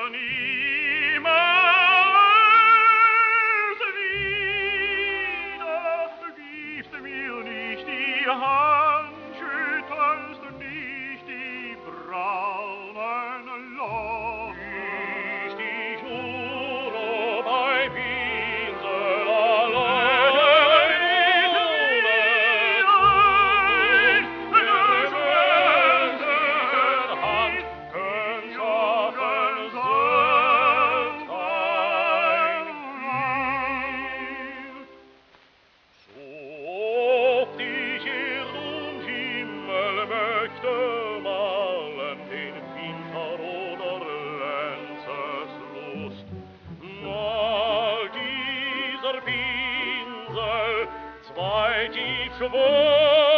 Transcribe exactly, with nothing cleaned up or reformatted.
niemals wieder. Du gibst mir nicht die Hand, schüttelst nicht die braunen Locken. Ist ich nur bei Pinsel allein, allein, mit der schwänzigen Hand, könnt schaffen selbst ein Spiel. So oft ich Erd und Himmel möchte malen, den Winter oder Lenzeslust, malt dieser Pinsel zwei tief schwöre